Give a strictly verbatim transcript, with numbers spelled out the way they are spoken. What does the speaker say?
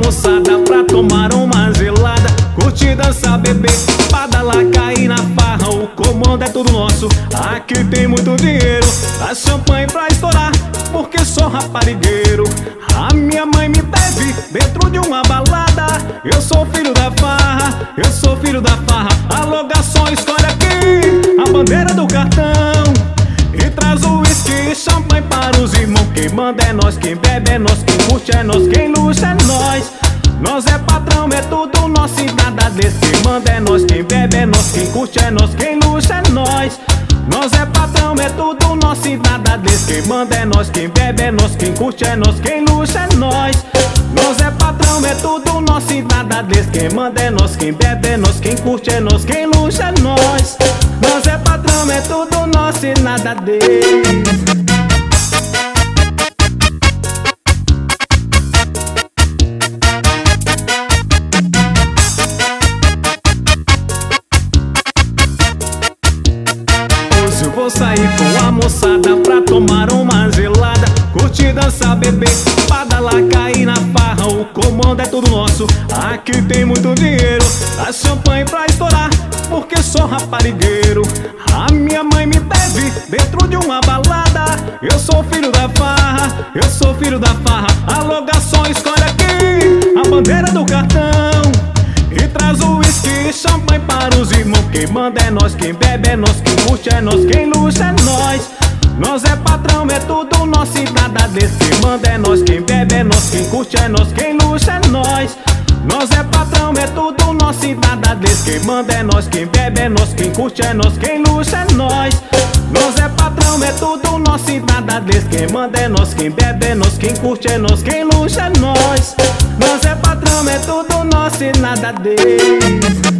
moçada pra tomar uma gelada, curtir, dançar, beber, badalar, cair na farra. O comando é tudo nosso, aqui tem muito dinheiro. A champanhe pra estourar, porque sou raparigueiro. A minha mãe me teve dentro de uma balada. Eu sou filho da farra, eu sou filho da farra. Alô garçom, escolhe aqui a bandeira do cartão e traz o uísque e champanhe para os irmãos. Quem manda é nós, quem bebe é nós, quem curte é nós, quem luxa é nós. Nós é patrão, é tudo nosso e nada desse. Quem manda é nós, quem bebe é nós, quem curte é nós, quem luxa é nós. Nós é patrão, é tudo nosso e nada desse. Quem manda é nós, quem bebe é nós, quem curte é nós, quem luxa é nós. Nós é patrão, é tudo nosso e nada desse. Quem manda é nós, quem bebe é nós, quem curte é nós, quem luxa é nós. Nós é patrão, é tudo nosso e nada desse. Eu vou sair com a moçada pra tomar uma gelada, curtir, dançar, beber, badalar, cair na farra. O comando é tudo nosso, aqui tem muito dinheiro. A champanhe pra estourar, porque sou raparigueiro. A minha mãe me teve dentro de uma balada. Eu sou filho da farra, eu sou filho da farra. Alô garçom, escolhe aqui a bandeira do cartão e traz o uísque e champanhe para os irmãos. Quem manda é nós, quem bebe é nós, quem curte é nós, quem luxa é nós. Nós é patrão, é tudo nosso e nada desse. Quem manda é nós, quem bebe é nós, quem curte é nós, quem luxa é nós. Nós é patrão, é tudo nosso e nada desse. Quem manda é nós, quem bebe é nós, quem curte é nós, quem luxa é nós. Nós é patrão, é tudo nosso e nada desse. Quem manda é nós, quem bebe é nós, quem curte é nós, quem luxa é nós. Nós é patrão, é tudo nosso e nada desse.